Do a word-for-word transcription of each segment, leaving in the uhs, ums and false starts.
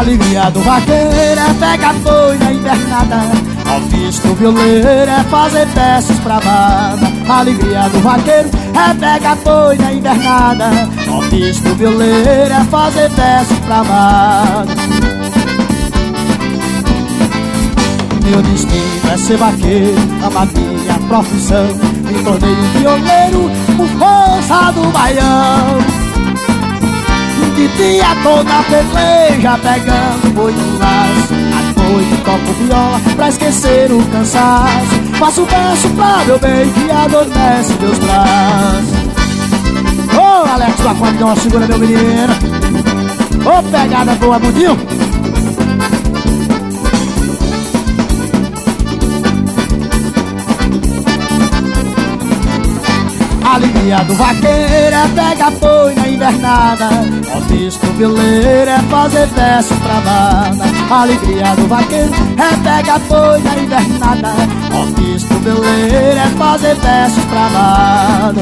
alegria do vaqueiro é pegar boi na invernada. Ofício do violeiro é fazer versos pra banda. A alegria do vaqueiro é pegar boi na invernada. Ofício do violeiro é fazer versos pra banda. Meu destino é ser vaqueiro, amo minha profissão. Me tornei um violeiro por força do baião. De dia tô na peleja pegando boi no laço. À noite toco viola pra esquecer o cansaço. Faço verso pra meu bem que adormece meus braços. Ô oh, Alex do Aquarião, segura meu menino. Ô oh, pegada boa, Budinho. A alegria do vaqueiro é pegar boi na invernada. Ofício do violeiro é fazer versos pra banda. A alegria do vaqueiro é pegar boi na invernada. Ofício do violeiro é fazer versos pra banda.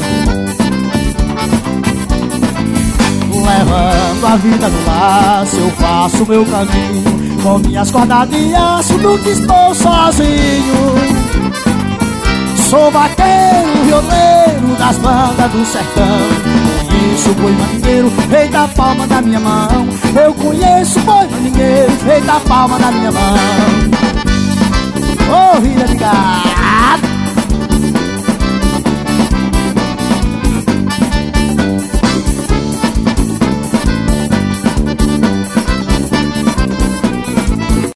Levando a vida no laço, eu faço meu caminho. Com minhas cordas de aço, nunca estou sozinho. Sou vaqueiro, violeiro das bandas do sertão. Conheço o boi mandingueiro, rei da palma da minha mão. Eu conheço o boi mandingueiro, rei da palma da minha mão. Ô, oh, vida de gato.